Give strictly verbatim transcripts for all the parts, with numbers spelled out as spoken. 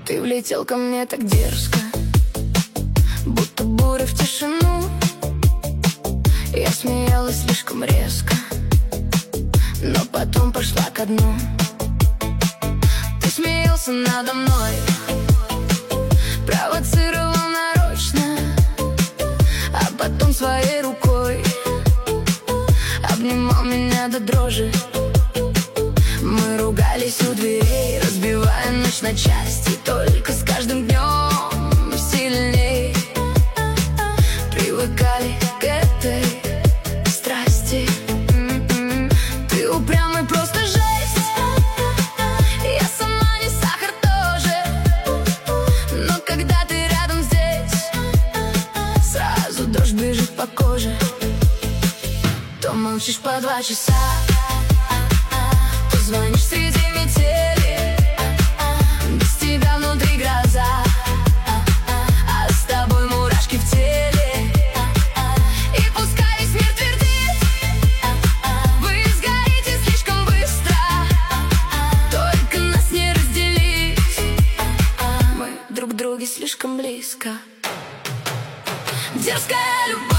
Ты влетел ко мне так дерзко, будто буря в тишину. Я смеялась слишком резко, но потом пошла ко дну. Ты смеялся надо мной, провоцировал нарочно, а потом своей рукой обнимал меня до дрожи. Мы ругались у дверей, разбивая ночь на части. Только с каждым днем сильней привыкали к этой страсти. Ты упрямый, просто жесть. Я сама не сахар тоже, но когда ты рядом здесь, сразу дрожь бежит по коже. То молчишь по два часа, звонишь среди метели, без тебя внутри гроза, а с тобой мурашки в теле. И пускай весь мир твердит, вы сгорите слишком быстро, только нас не разделить, мы друг к другу слишком близко. Дерзкая любовь,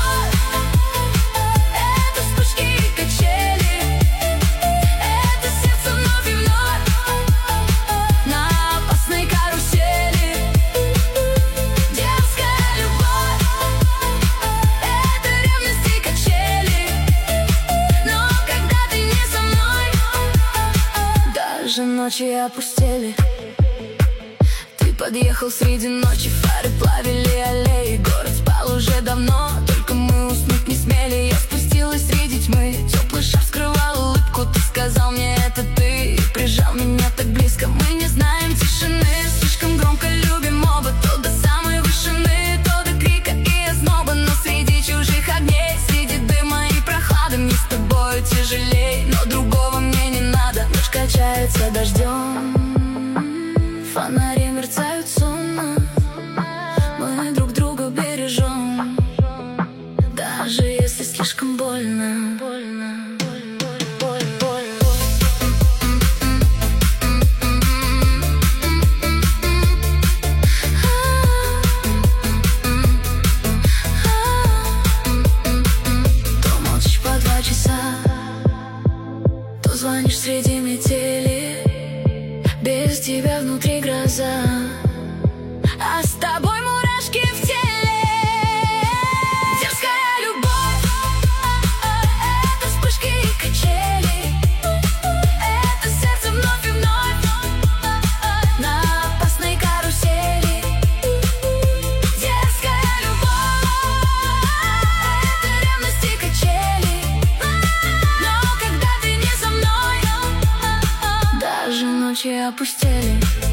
ночи опустели. Ты подъехал среди ночи, фары плавили аллеи. Город спал уже давно, только мы уснуть не смели. Я спустилась среди тьмы, теплый шар скрывал улыбку. Ты сказал мне, это ты, и прижал меня так близко. Мы не знаем тишины, слишком громко любим оба. То до самой вышины, то до крика и озноба. Но среди чужих огней, среди дыма и прохлады, мне с тобой тяжелей, но другого мне не надо. Ночь качается дождем, фонари мерцают сонно, мы друг друга бережем, даже если слишком больно, больно, больно, больно, больно. То молчишь по два часа, то звонишь среди метели, без тебя внутри гроза, а с тобой мурашки в теле. Дерзкая любовь, это вспышки и качели, это сердце вновь и вновь на опасной карусели. Дерзкая любовь, это ревность и качели, но когда ты не со мной, даже ночи опустели.